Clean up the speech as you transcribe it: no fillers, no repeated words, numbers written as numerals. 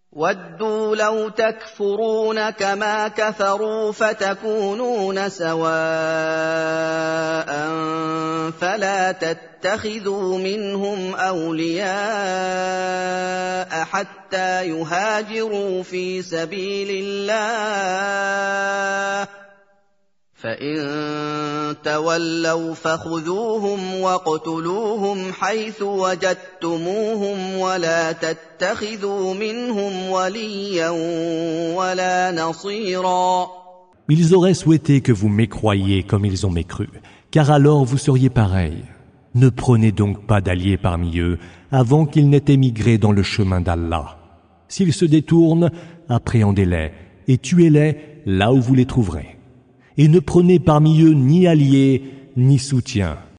وَدُّوا لَوْ تَكْفُرُونَ كَمَا كَفَرُوا فَتَكُونُونَ سَوَاءً فَلَا تَتَّخِذُوا مِنْهُمْ أَوْلِيَاءَ حَتَّىٰ يُهَاجِرُوا فِي سَبِيلِ اللَّهِ ۚ فَإِن تَوَلَّوْا فَخُذُوهُمْ وَاقْتُلُوهُمْ حَيْثُ وَجَدتُّمُوهُمْ وَلَا تَتَّخِذُوا مِنْهُمْ وَلِيًّا وَلَا نَصِيرًا. Ils auraient souhaité que vous mécroyiez comme ils ont mécru, car alors vous seriez pareils. Ne prenez donc pas d'alliés parmi eux avant qu'ils n'aient émigré dans le chemin d'Allah. S'ils se détournent, appréhendez-les et tuez-les là où vous les trouverez. Et ne prenez parmi eux ni alliés ni soutien.